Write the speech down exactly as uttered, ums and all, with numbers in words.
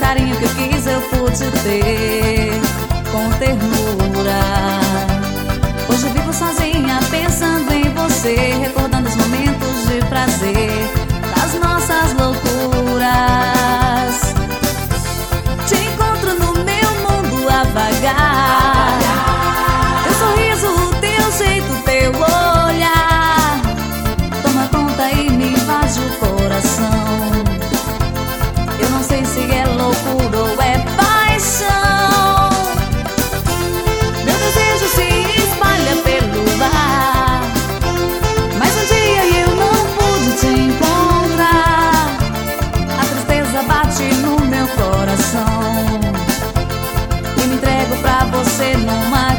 carinho que eu quis eu pude ter com ternura. Hoje eu vivo sozinha pensando em você, recordando os momentos de prazer das nossas loucuras. Te encontro no meu mundo a vagar, teu sorriso, o teu jeito, teu olhar toma conta e me invade o coração. Eu não sei se é loucura ou é paixão. Meu desejo se espalha pelo ar, mas um dia eu não pude te encontrar. A tristeza bate no meu coração e me entrego pra você numa